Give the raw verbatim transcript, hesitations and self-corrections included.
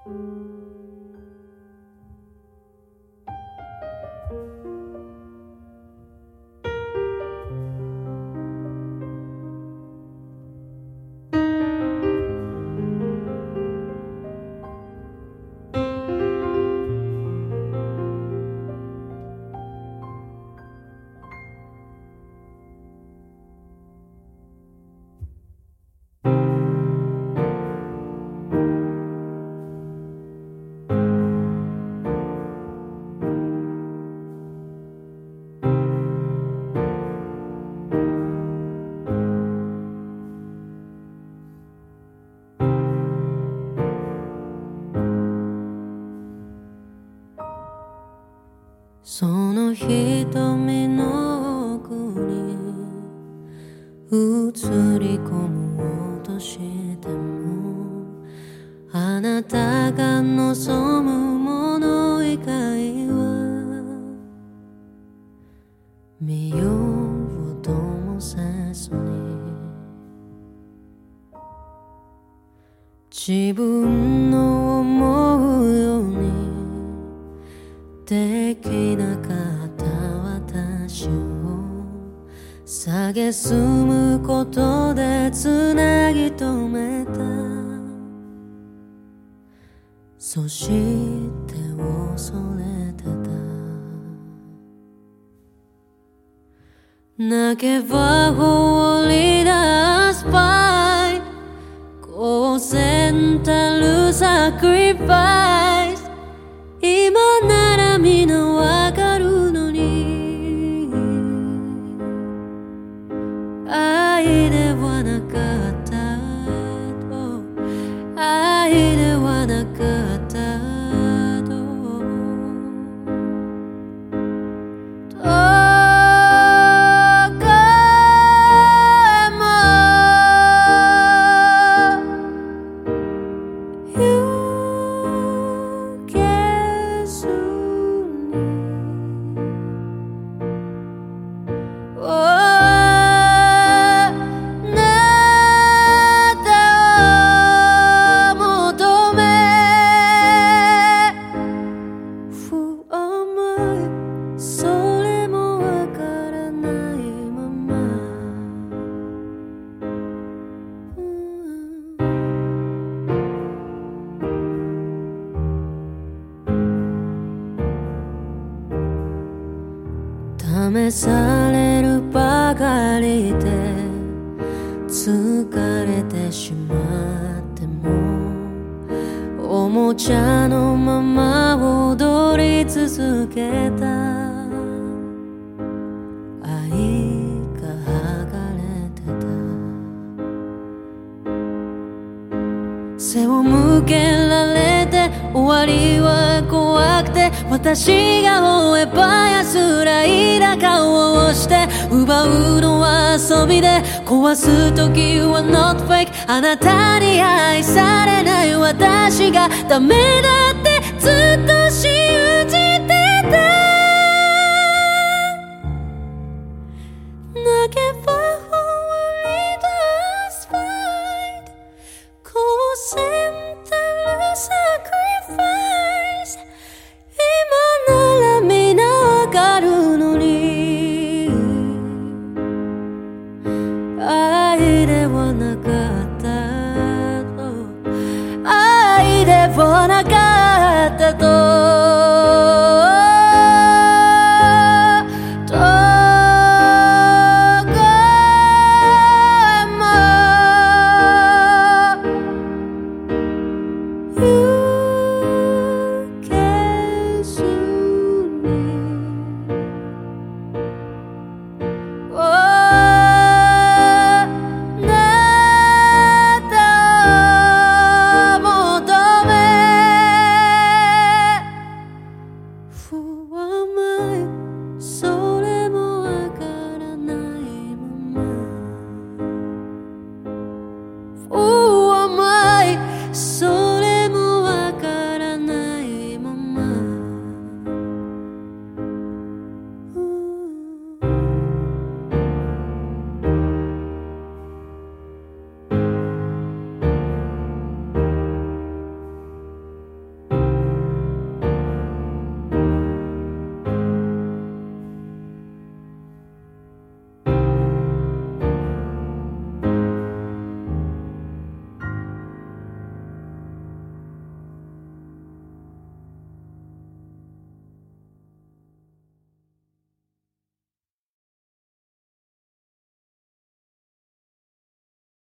その瞳の奥に映り込もうとしても、あなたが望むもの以外は見ようともせずに、自分の思うようにできなかった私を蔑むことでつなぎ止めた。そして恐れてた。泣けば放り出すパイ、こせんたるサクリファイス、今なら皆わかるのに、愛ではなかったと、愛ではなかったと、どこへも行けず試されるばかりで疲れてしまっても、おもちゃのまま踊り続けた。愛が剥がれてた。背を向けられて終わりは怖くて、私が追えば安らいだ顔をして奪うのは遊びで、壊す時は not fake、 あなたに愛されない私がダメだってずっと信じてた。泣けば終わりだすファイト、こうせんたるサクリファイス、今なら皆わかるのに、愛ではなかったと、愛ではなかったと。